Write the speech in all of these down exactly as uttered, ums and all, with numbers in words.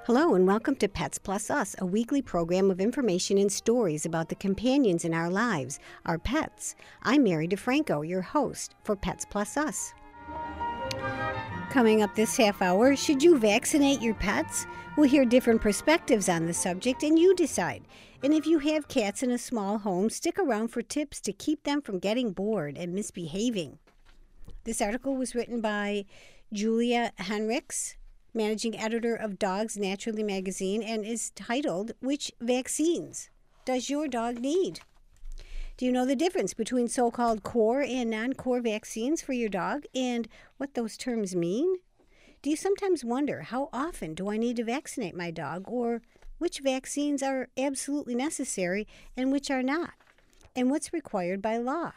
Hello and welcome to Pets Plus Us, a weekly program of information and stories about the companions in our lives, our pets. I'm Mary DeFranco, your host for Pets Plus Us. Coming up this half hour, should you vaccinate your pets? We'll hear different perspectives on the subject and you decide. And if you have cats in a small home, stick around for tips to keep them from getting bored and misbehaving. This article was written by Julia Henrichs, managing editor of Dogs Naturally magazine, and is titled, Which Vaccines Does Your Dog Need? Do you know the difference between so-called core and non-core vaccines for your dog and what those terms mean? Do you sometimes wonder, how often do I need to vaccinate my dog, or which vaccines are absolutely necessary and which are not, and what's required by law?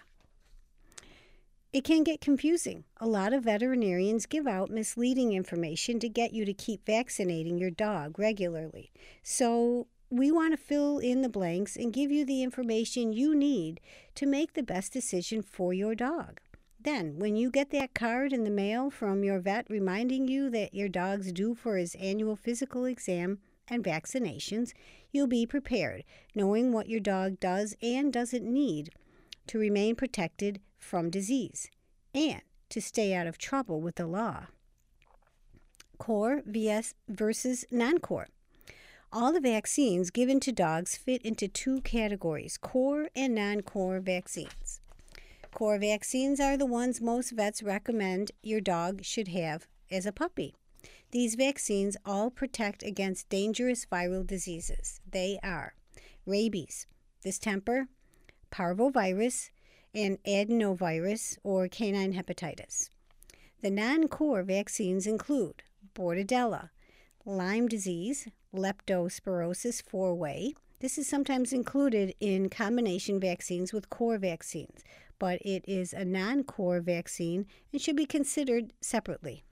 It can get confusing. A lot of veterinarians give out misleading information to get you to keep vaccinating your dog regularly. So we want to fill in the blanks and give you the information you need to make the best decision for your dog. Then, when you get that card in the mail from your vet reminding you that your dog's due for his annual physical exam and vaccinations, you'll be prepared, knowing what your dog does and doesn't need to remain protected from disease and to stay out of trouble with the law. Core vs versus non-core. All the vaccines given to dogs fit into two categories, core and non-core vaccines. Core vaccines are the ones most vets recommend your dog should have as a puppy. These vaccines all protect against dangerous viral diseases. They are rabies, distemper, parvovirus, and adenovirus or canine hepatitis. The non-core vaccines include Bordetella, Lyme disease, leptospirosis four-way. This is sometimes included in combination vaccines with core vaccines, but it is a non-core vaccine and should be considered separately.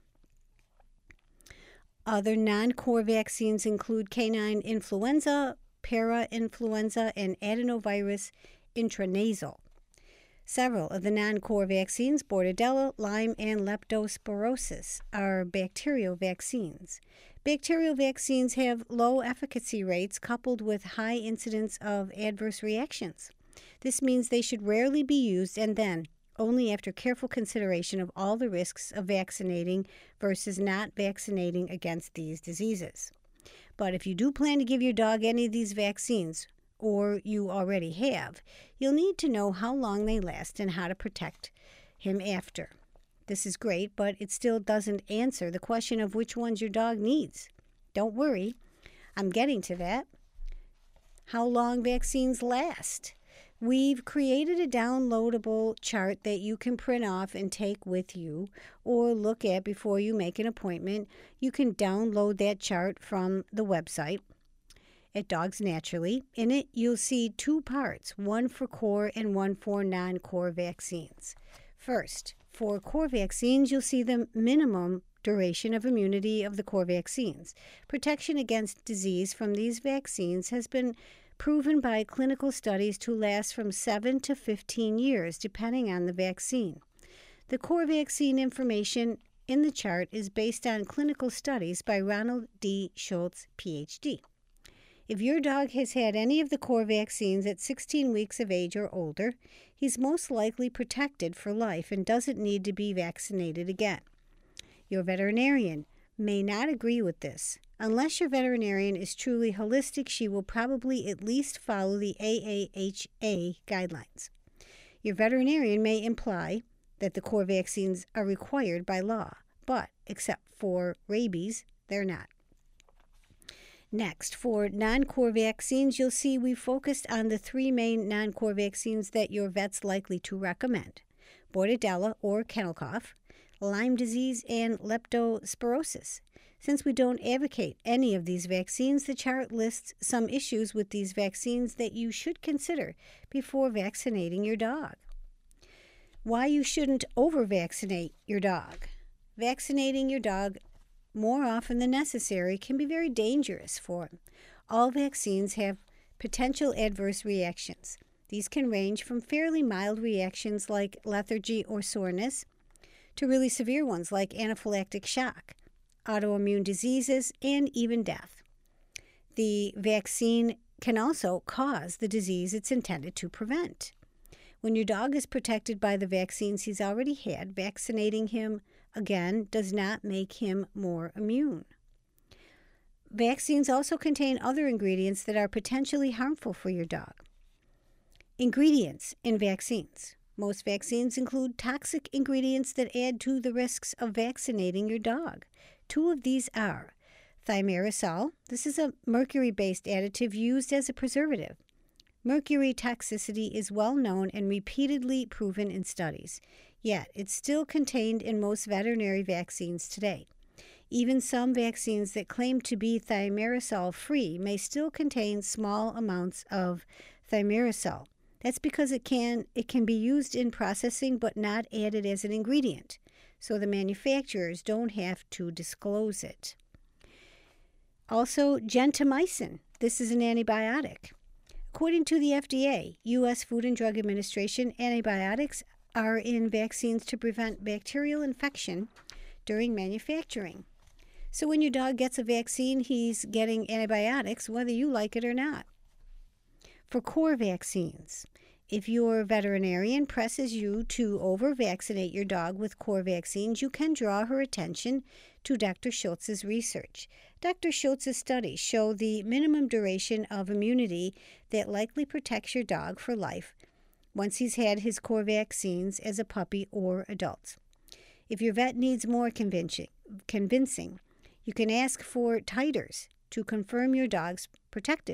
Other non-core vaccines include canine influenza, parainfluenza, and adenovirus intranasal. Several of the non-core vaccines, Bordetella, Lyme, and leptospirosis, are bacterial vaccines. Bacterial vaccines have low efficacy rates coupled with high incidence of adverse reactions. This means they should rarely be used, and then only after careful consideration of all the risks of vaccinating versus not vaccinating against these diseases. But if you do plan to give your dog any of these vaccines, or you already have, you'll need to know how long they last and how to protect him after. This is great, but it still doesn't answer the question of which ones your dog needs. Don't worry, I'm getting to that. How long vaccines last? We've created a downloadable chart that you can print off and take with you or look at before you make an appointment. You can download that chart from the website at Dogs Naturally. In it, you'll see two parts, one for core and one for non-core vaccines. First, for core vaccines, you'll see the minimum duration of immunity of the core vaccines. Protection against disease from these vaccines has been proven by clinical studies to last from seven to fifteen years, depending on the vaccine. The core vaccine information in the chart is based on clinical studies by Ronald D. Schultz, P H D. If your dog has had any of the core vaccines at sixteen weeks of age or older, he's most likely protected for life and doesn't need to be vaccinated again. Your veterinarian may not agree with this. Unless your veterinarian is truly holistic, she will probably at least follow the A A H A guidelines. Your veterinarian may imply that the core vaccines are required by law, but except for rabies, they're not. Next, for non-core vaccines, you'll see we focused on the three main non-core vaccines that your vet's likely to recommend: Bordetella or kennel cough, Lyme disease, and leptospirosis. Since we don't advocate any of these vaccines, the chart lists some issues with these vaccines that you should consider before vaccinating your dog. Why you shouldn't over-vaccinate your dog. Vaccinating your dog more often than necessary can be very dangerous for him. All vaccines have potential adverse reactions. These can range from fairly mild reactions like lethargy or soreness to really severe ones like anaphylactic shock, autoimmune diseases, and even death. The vaccine can also cause the disease it's intended to prevent. When your dog is protected by the vaccines he's already had, vaccinating him again does not make him more immune. Vaccines also contain other ingredients that are potentially harmful for your dog. Ingredients in vaccines. Most vaccines include toxic ingredients that add to the risks of vaccinating your dog. Two of these are thimerosal. This is a mercury-based additive used as a preservative. Mercury toxicity is well known and repeatedly proven in studies, yet it's still contained in most veterinary vaccines today. Even some vaccines that claim to be thimerosal-free may still contain small amounts of thimerosal. That's because it can, it can be used in processing but not added as an ingredient, so the manufacturers don't have to disclose it. Also, gentamicin. This is an antibiotic. According to the F D A, U S Food and Drug Administration, antibiotics are in vaccines to prevent bacterial infection during manufacturing. So when your dog gets a vaccine, he's getting antibiotics whether you like it or not. For core vaccines, if your veterinarian presses you to over-vaccinate your dog with core vaccines, you can draw her attention to Doctor Schultz's research. Doctor Schultz's studies show the minimum duration of immunity that likely protects your dog for life once he's had his core vaccines as a puppy or adult. If your vet needs more convincing, convincing, you can ask for titers to confirm your dog's protected.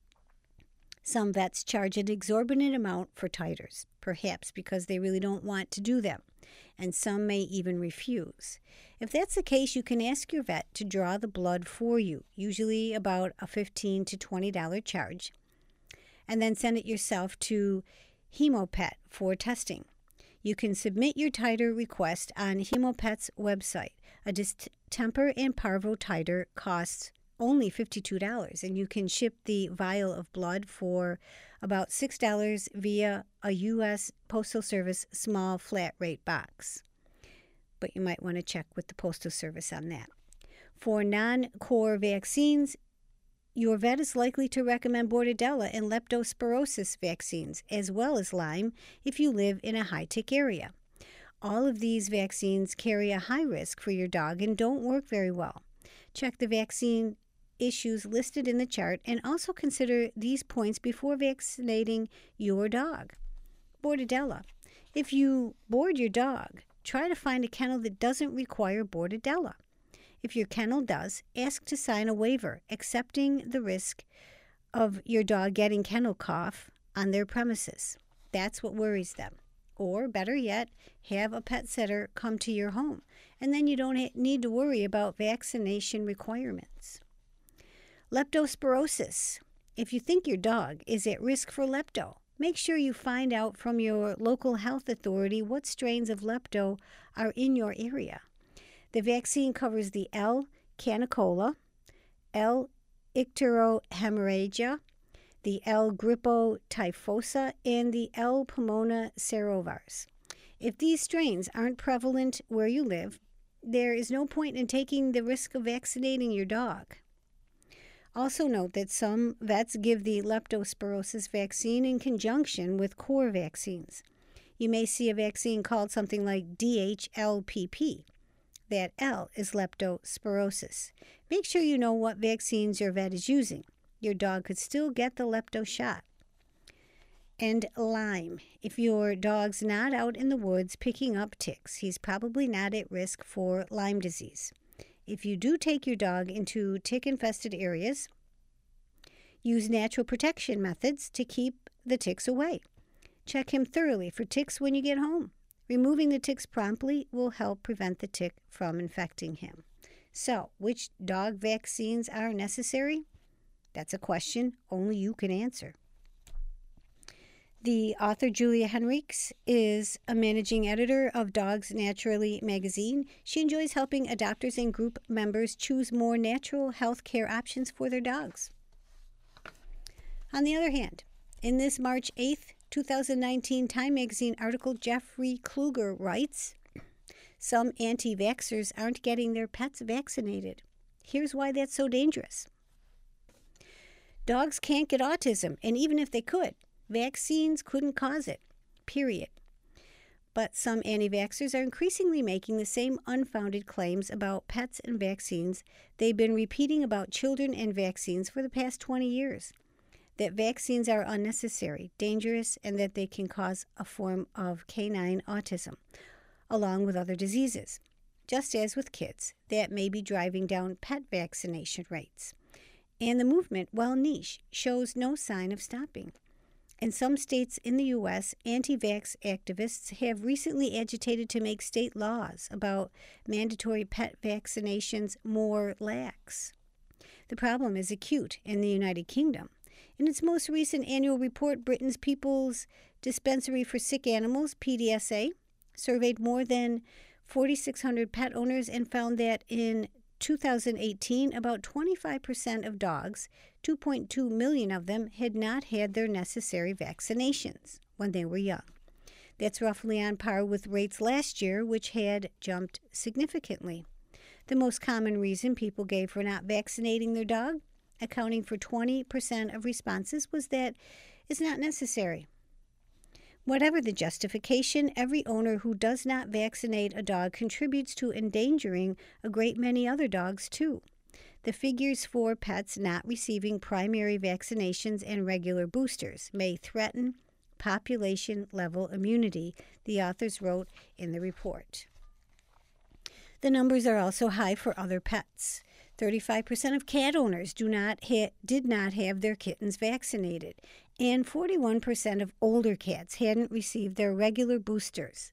Some vets charge an exorbitant amount for titers, perhaps because they really don't want to do them, and some may even refuse. If that's the case, you can ask your vet to draw the blood for you, usually about a fifteen to twenty dollars charge, and then send it yourself to Hemopet for testing. You can submit your titer request on Hemopet's website. A distemper and parvo titer costs only fifty-two dollars, and you can ship the vial of blood for about six dollars via a U S Postal Service small flat rate box. But you might want to check with the Postal Service on that. For non-core vaccines, your vet is likely to recommend Bordetella and leptospirosis vaccines, as well as Lyme if you live in a high-tick area. All of these vaccines carry a high risk for your dog and don't work very well. Check the vaccine issues listed in the chart and also consider these points before vaccinating your dog. Bordetella. If you board your dog, try to find a kennel that doesn't require Bordetella. If your kennel does, ask to sign a waiver accepting the risk of your dog getting kennel cough on their premises. That's what worries them. Or, better yet, have a pet sitter come to your home, and then you don't need to worry about vaccination requirements. Leptospirosis. If you think your dog is at risk for lepto, make sure you find out from your local health authority what strains of lepto are in your area. The vaccine covers the L. canicola, L. icterohemorrhagia, the L. grippotyphosa, and the L. pneumona serovars. If these strains aren't prevalent where you live, there is no point in taking the risk of vaccinating your dog. Also note that some vets give the leptospirosis vaccine in conjunction with core vaccines. You may see a vaccine called something like D H L P P. That L is leptospirosis. Make sure you know what vaccines your vet is using. Your dog could still get the lepto shot. And Lyme. If your dog's not out in the woods picking up ticks, he's probably not at risk for Lyme disease. If you do take your dog into tick-infested areas, use natural protection methods to keep the ticks away. Check him thoroughly for ticks when you get home. Removing the ticks promptly will help prevent the tick from infecting him. So, which dog vaccines are necessary? That's a question only you can answer. The author, Julia Henriques, is a managing editor of Dogs Naturally magazine. She enjoys helping adopters and group members choose more natural health care options for their dogs. On the other hand, in this March eighth, two thousand nineteen Time magazine article, Jeffrey Kluger writes, some anti-vaxxers aren't getting their pets vaccinated. Here's why that's so dangerous. Dogs can't get autism, and even if they could, vaccines couldn't cause it, period. But some anti-vaxxers are increasingly making the same unfounded claims about pets and vaccines they've been repeating about children and vaccines for the past twenty years. That vaccines are unnecessary, dangerous, and that they can cause a form of canine autism, along with other diseases. Just as with kids, that may be driving down pet vaccination rates. And the movement, while niche, shows no sign of stopping. In some states in the U S, anti-vax activists have recently agitated to make state laws about mandatory pet vaccinations more lax. The problem is acute in the United Kingdom. In its most recent annual report, Britain's People's Dispensary for Sick Animals, P D S A, surveyed more than four thousand six hundred pet owners and found that in two thousand eighteen, about twenty-five percent of dogs, two point two million of them, had not had their necessary vaccinations when they were young. That's roughly on par with rates last year, which had jumped significantly. The most common reason people gave for not vaccinating their dog, accounting for twenty percent of responses, was that it's not necessary. Whatever the justification, every owner who does not vaccinate a dog contributes to endangering a great many other dogs, too. The figures for pets not receiving primary vaccinations and regular boosters may threaten population-level immunity, the authors wrote in the report. The numbers are also high for other pets. thirty-five percent of cat owners do not ha- did not have their kittens vaccinated, and forty-one percent of older cats hadn't received their regular boosters.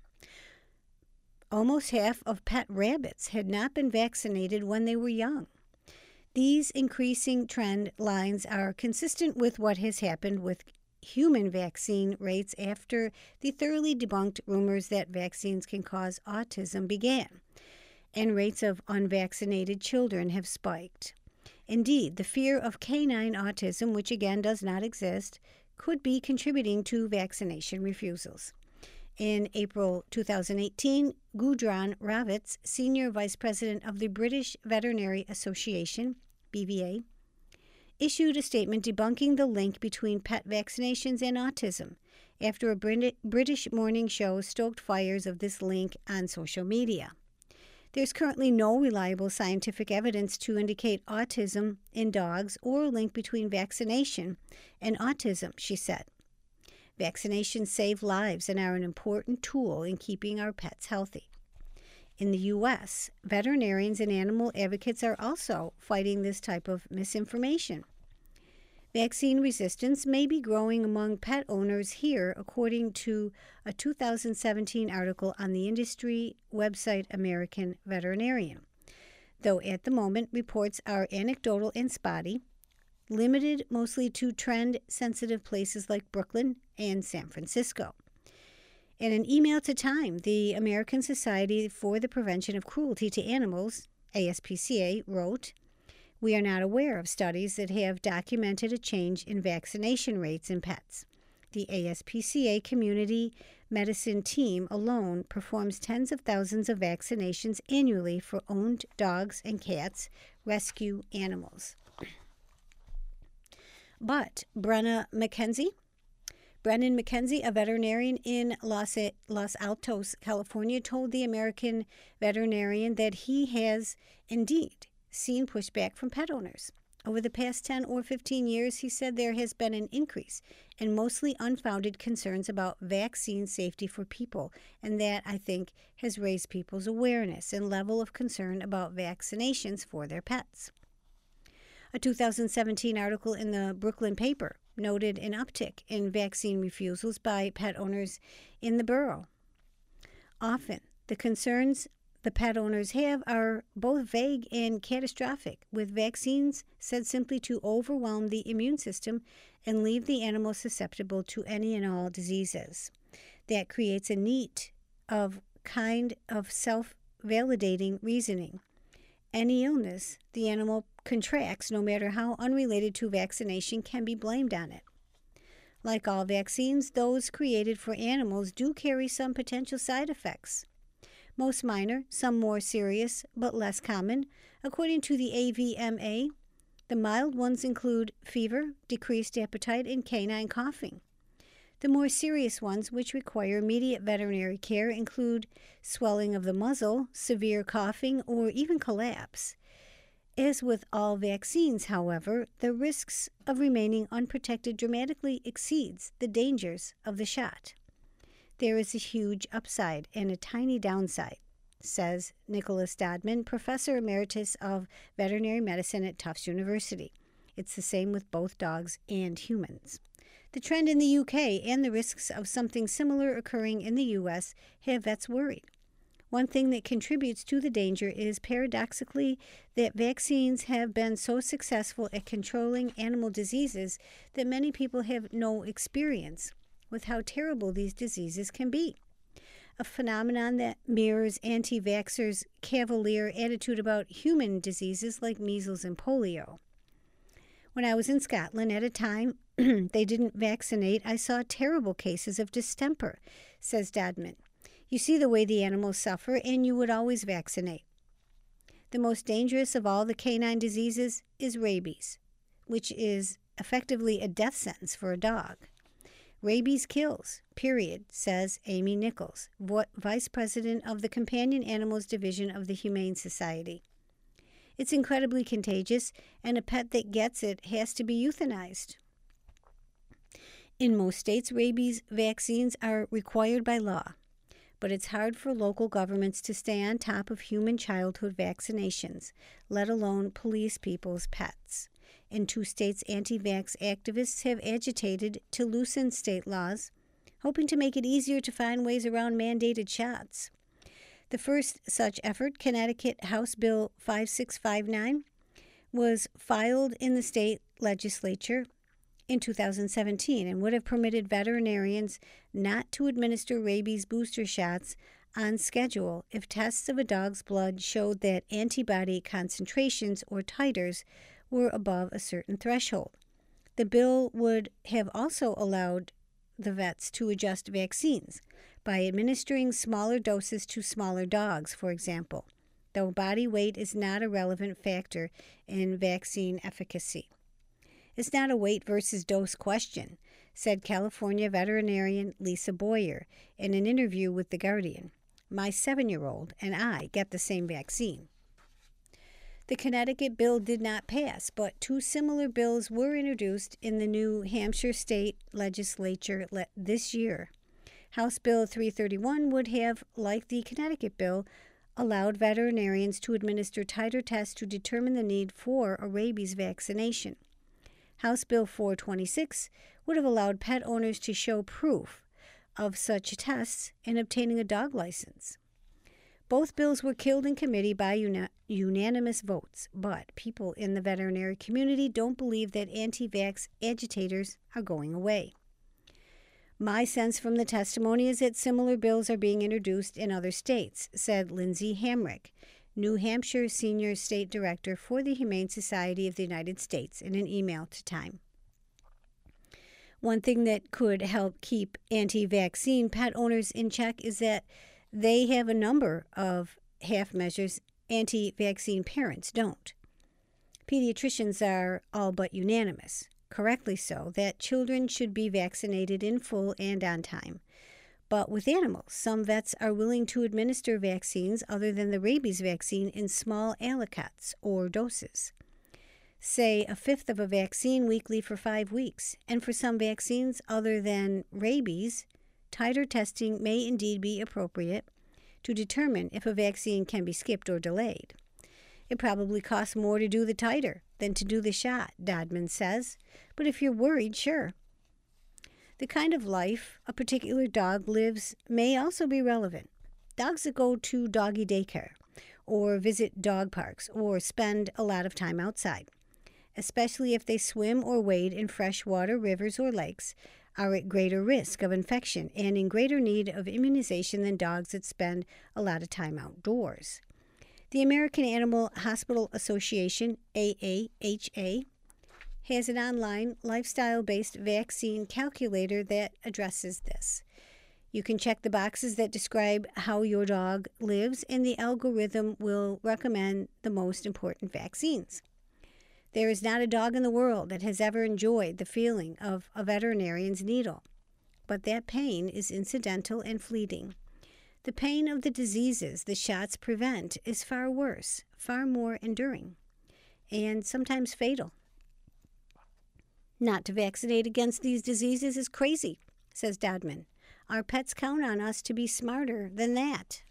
Almost half of pet rabbits had not been vaccinated when they were young. These increasing trend lines are consistent with what has happened with human vaccine rates after the thoroughly debunked rumors that vaccines can cause autism began, and rates of unvaccinated children have spiked. Indeed, the fear of canine autism, which again does not exist, could be contributing to vaccination refusals. In April two thousand eighteen, Gudrun Ravitz, Senior Vice President of the British Veterinary Association, B V A, issued a statement debunking the link between pet vaccinations and autism after a Brit- British morning show stoked fires of this link on social media. There's currently no reliable scientific evidence to indicate autism in dogs or a link between vaccination and autism, she said. Vaccinations save lives and are an important tool in keeping our pets healthy. In the U S, veterinarians and animal advocates are also fighting this type of misinformation. Vaccine resistance may be growing among pet owners here, according to a two thousand seventeen article on the industry website American Veterinarian. Though at the moment reports are anecdotal and spotty, limited mostly to trend-sensitive places like Brooklyn and San Francisco. In an email to Time, the American Society for the Prevention of Cruelty to Animals, A S P C A, wrote, "We are not aware of studies that have documented a change in vaccination rates in pets. The A S P C A community medicine team alone performs tens of thousands of vaccinations annually for owned dogs and cats, rescue animals." But Brenna McKenzie, Brennan McKenzie, a veterinarian in Los, Los Altos, California, told the American Veterinarian that he has indeed seen pushback from pet owners. Over the past ten or fifteen years, he said there has been an increase in mostly unfounded concerns about vaccine safety for people, and that, I think, has raised people's awareness and level of concern about vaccinations for their pets. A two thousand seventeen article in the Brooklyn paper noted an uptick in vaccine refusals by pet owners in the borough. Often, the concerns the pet owners have are both vague and catastrophic, with vaccines said simply to overwhelm the immune system and leave the animal susceptible to any and all diseases. That creates a need of kind of self-validating reasoning. Any illness the animal contracts, no matter how unrelated to vaccination, can be blamed on it. Like all vaccines, those created for animals do carry some potential side effects. Most minor, some more serious, but less common. According to the A V M A, The mild ones include fever, decreased appetite, and canine coughing. The more serious ones, which require immediate veterinary care, include swelling of the muzzle, severe coughing, or even collapse. As with all vaccines, however, the risks of remaining unprotected dramatically exceeds the dangers of the shot. There is a huge upside and a tiny downside, says Nicholas Dodman, Professor Emeritus of Veterinary Medicine at Tufts University. It's the same with both dogs and humans. The trend in the U K and the risks of something similar occurring in the U S have vets worried. One thing that contributes to the danger is, paradoxically, that vaccines have been so successful at controlling animal diseases that many people have no experience with how terrible these diseases can be. A phenomenon that mirrors anti-vaxxers' cavalier attitude about human diseases like measles and polio. When I was in Scotland at a time they didn't vaccinate, I saw terrible cases of distemper, says Dodman. You see the way the animals suffer, and you would always vaccinate. The most dangerous of all the canine diseases is rabies, which is effectively a death sentence for a dog. Rabies kills, period, says Amy Nichols, Vice President of the Companion Animals Division of the Humane Society. It's incredibly contagious, and a pet that gets it has to be euthanized. In most states, rabies vaccines are required by law, but it's hard for local governments to stay on top of human childhood vaccinations, let alone police people's pets. In two states, anti-vax activists have agitated to loosen state laws, hoping to make it easier to find ways around mandated shots. The first such effort, Connecticut House Bill five six five nine, was filed in the state legislature in two thousand seventeen and would have permitted veterinarians not to administer rabies booster shots on schedule if tests of a dog's blood showed that antibody concentrations or titers were above a certain threshold. The bill would have also allowed the vets to adjust vaccines by administering smaller doses to smaller dogs, for example, though body weight is not a relevant factor in vaccine efficacy. It's not a weight versus dose question, said California veterinarian Lisa Boyer in an interview with The Guardian. My seven-year-old and I get the same vaccine. The Connecticut bill did not pass, but two similar bills were introduced in the New Hampshire state legislature this year. House Bill three thirty-one would have, like the Connecticut bill, allowed veterinarians to administer titer tests to determine the need for a rabies vaccination. House Bill four twenty-six would have allowed pet owners to show proof of such tests in obtaining a dog license. Both bills were killed in committee by uni- unanimous votes, but people in the veterinary community don't believe that anti-vax agitators are going away. My sense from the testimony is that similar bills are being introduced in other states, said Lindsay Hamrick, New Hampshire Senior State Director for the Humane Society of the United States, in an email to Time. One thing that could help keep anti-vaccine pet owners in check is that they have a number of half measures anti-vaccine parents don't. Pediatricians are all but unanimous, correctly so, that children should be vaccinated in full and on time. But with animals, some vets are willing to administer vaccines other than the rabies vaccine in small aliquots or doses. Say a fifth of a vaccine weekly for five weeks. And for some vaccines other than rabies, titer testing may indeed be appropriate to determine if a vaccine can be skipped or delayed. It probably costs more to do the titer than to do the shot, Dodman says, but if you're worried, sure. The kind of life a particular dog lives may also be relevant. Dogs that go to doggy daycare or visit dog parks or spend a lot of time outside, especially if they swim or wade in freshwater rivers or lakes, are at greater risk of infection and in greater need of immunization than dogs that spend a lot of time outdoors. The American Animal Hospital Association, A A H A, has an online lifestyle-based vaccine calculator that addresses this. You can check the boxes that describe how your dog lives, and the algorithm will recommend the most important vaccines. There is not a dog in the world that has ever enjoyed the feeling of a veterinarian's needle, but that pain is incidental and fleeting. The pain of the diseases the shots prevent is far worse, far more enduring, and sometimes fatal. Not to vaccinate against these diseases is crazy, says Dodman. Our pets count on us to be smarter than that.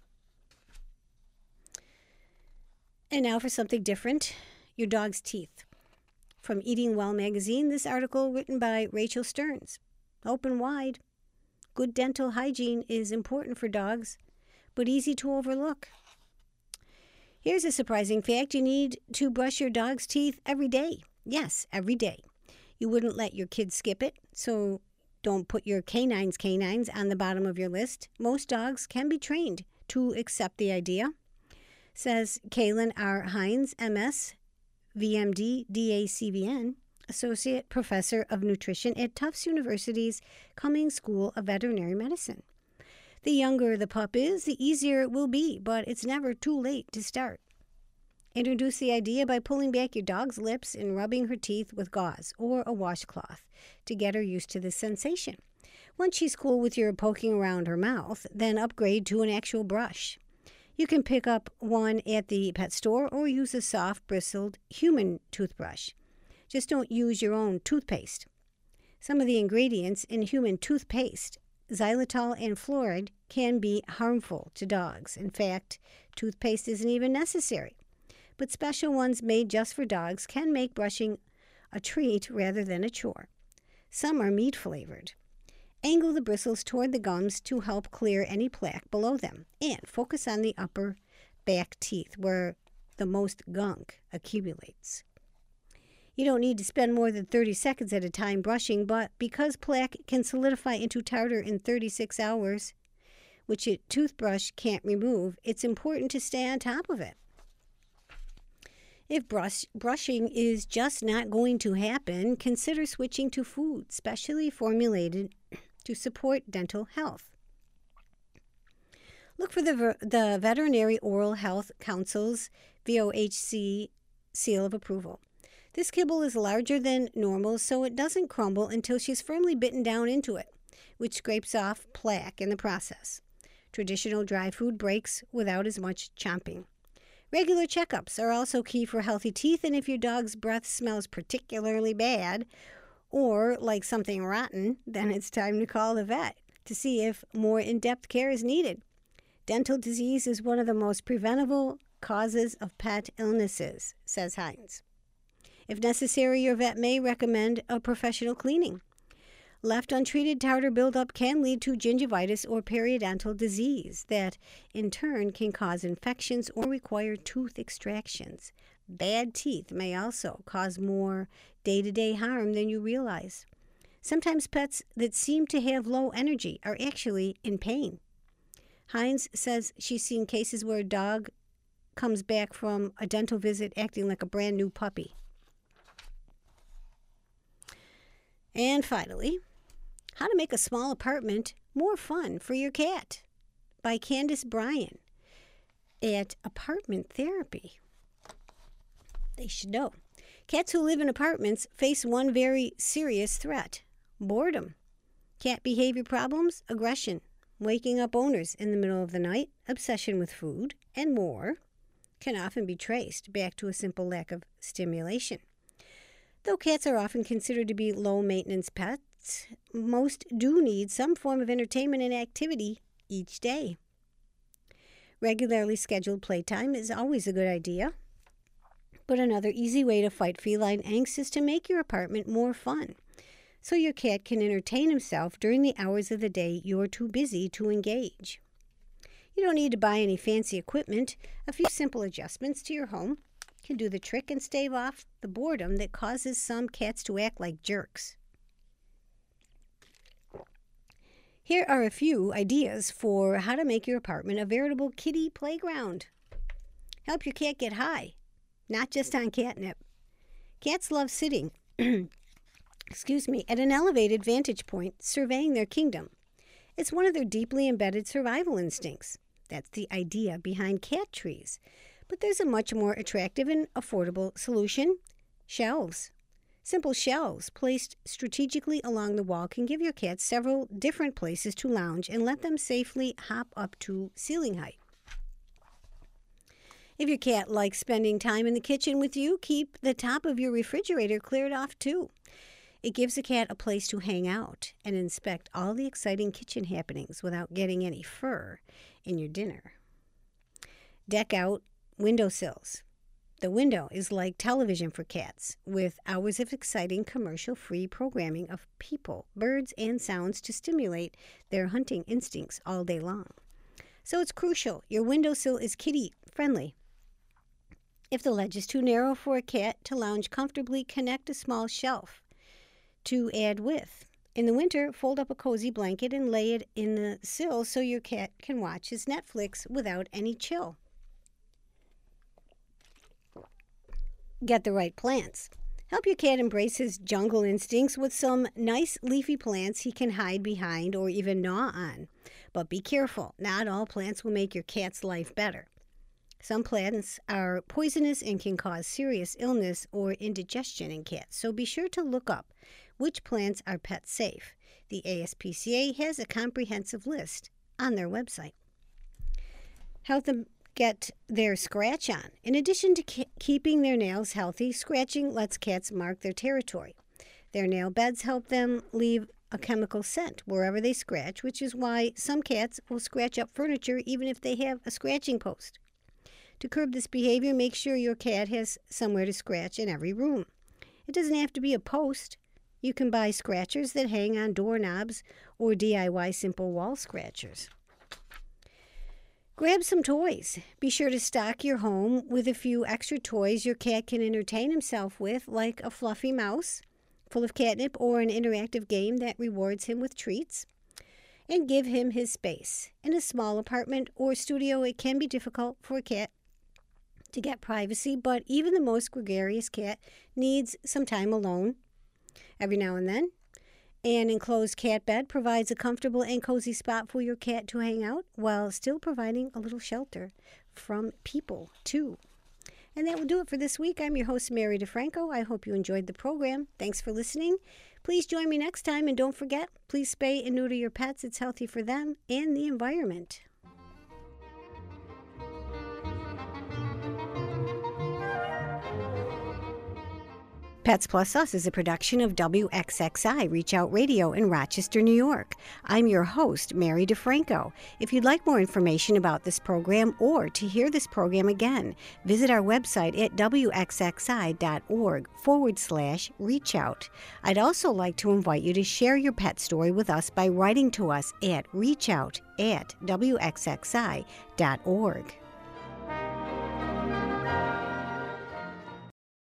And now for something different, your dog's teeth. From Eating Well magazine, this article written by Rachel Stearns. Open wide. Good dental hygiene is important for dogs, but easy to overlook. Here's a surprising fact. You need to brush your dog's teeth every day. Yes, every day. You wouldn't let your kids skip it, so don't put your canines canines on the bottom of your list. Most dogs can be trained to accept the idea, says Kaylin R. Hines, M S, V M D, D A C V N, Associate Professor of Nutrition at Tufts University's Cummings School of Veterinary Medicine. The younger the pup is, the easier it will be, but it's never too late to start. Introduce the idea by pulling back your dog's lips and rubbing her teeth with gauze or a washcloth to get her used to the sensation. Once she's cool with your poking around her mouth, then upgrade to an actual brush. You can pick up one at the pet store or use a soft, bristled human toothbrush. Just don't use your own toothpaste. Some of the ingredients in human toothpaste, xylitol and fluoride, can be harmful to dogs. In fact, toothpaste isn't even necessary. But special ones made just for dogs can make brushing a treat rather than a chore. Some are meat-flavored. Angle the bristles toward the gums to help clear any plaque below them, and focus on the upper back teeth where the most gunk accumulates. You don't need to spend more than thirty seconds at a time brushing, but because plaque can solidify into tartar in thirty-six hours, which a toothbrush can't remove, it's important to stay on top of it. If brush, brushing is just not going to happen, consider switching to food specially formulated to support dental health. Look for the, the Veterinary Oral Health Council's V O H C seal of approval. This kibble is larger than normal, so it doesn't crumble until she's firmly bitten down into it, which scrapes off plaque in the process. Traditional dry food breaks without as much chomping. Regular checkups are also key for healthy teeth, and if your dog's breath smells particularly bad or like something rotten, then it's time to call the vet to see if more in-depth care is needed. Dental disease is one of the most preventable causes of pet illnesses, says Hines. If necessary, your vet may recommend a professional cleaning. Left untreated, tartar buildup can lead to gingivitis or periodontal disease that, in turn, can cause infections or require tooth extractions. Bad teeth may also cause more day-to-day harm than you realize. Sometimes pets that seem to have low energy are actually in pain. Hines says she's seen cases where a dog comes back from a dental visit acting like a brand new puppy. And finally, How to Make a Small Apartment More Fun for Your Cat by Candace Bryan at Apartment Therapy. They should know. Cats who live in apartments face one very serious threat: boredom. Cat behavior problems, aggression, waking up owners in the middle of the night, obsession with food, and more can often be traced back to a simple lack of stimulation. Though cats are often considered to be low-maintenance pets, most do need some form of entertainment and activity each day. Regularly scheduled playtime is always a good idea, but another easy way to fight feline angst is to make your apartment more fun, so your cat can entertain himself during the hours of the day you're too busy to engage. You don't need to buy any fancy equipment. A few simple adjustments to your home can do the trick and stave off the boredom that causes some cats to act like jerks. Here are a few ideas for how to make your apartment a veritable kitty playground. Help your cat get high, not just on catnip. Cats love sitting, excuse me, at an elevated vantage point, surveying their kingdom. It's one of their deeply embedded survival instincts. That's the idea behind cat trees. But there's a much more attractive and affordable solution: Shelves. Simple shelves placed strategically along the wall can give your cat several different places to lounge and let them safely hop up to ceiling height. If your cat likes spending time in the kitchen with you, keep the top of your refrigerator cleared off too. It gives the cat a place to hang out and inspect all the exciting kitchen happenings without getting any fur in your dinner. Deck out windowsills. The window is like television for cats, with hours of exciting commercial-free programming of people, birds, and sounds to stimulate their hunting instincts all day long. So it's crucial your windowsill is kitty-friendly. If the ledge is too narrow for a cat to lounge comfortably, connect a small shelf to add width. In the winter, fold up a cozy blanket and lay it in the sill so your cat can watch his Netflix without any chill. Get the right plants. Help your cat embrace his jungle instincts with some nice leafy plants he can hide behind or even gnaw on. But be careful, not all plants will make your cat's life better. Some plants are poisonous and can cause serious illness or indigestion in cats, so be sure to look up which plants are pet safe. The A S P C A has a comprehensive list on their website. Help them get their scratch on. In addition to ke- keeping their nails healthy, scratching lets cats mark their territory. Their nail beds help them leave a chemical scent wherever they scratch, which is why some cats will scratch up furniture even if they have a scratching post. To curb this behavior, make sure your cat has somewhere to scratch in every room. It doesn't have to be a post. You can buy scratchers that hang on doorknobs or D I Y simple wall scratchers. Grab some toys. Be sure to stock your home with a few extra toys your cat can entertain himself with, like a fluffy mouse full of catnip or an interactive game that rewards him with treats. And give him his space. In a small apartment or studio, it can be difficult for a cat to get privacy, but even the most gregarious cat needs some time alone every now and then. An enclosed cat bed provides a comfortable and cozy spot for your cat to hang out while still providing a little shelter from people, too. And that will do it for this week. I'm your host, Mary DeFranco. I hope you enjoyed the program. Thanks for listening. Please join me next time, and don't forget, please spay and neuter your pets. It's healthy for them and the environment. Pets Plus Us is a production of W X X I Reach Out Radio in Rochester, New York. I'm your host, Mary DeFranco. If you'd like more information about this program or to hear this program again, visit our website at wxxi.org forward slash reach out. I'd also like to invite you to share your pet story with us by writing to us at reachout at wxxi.org.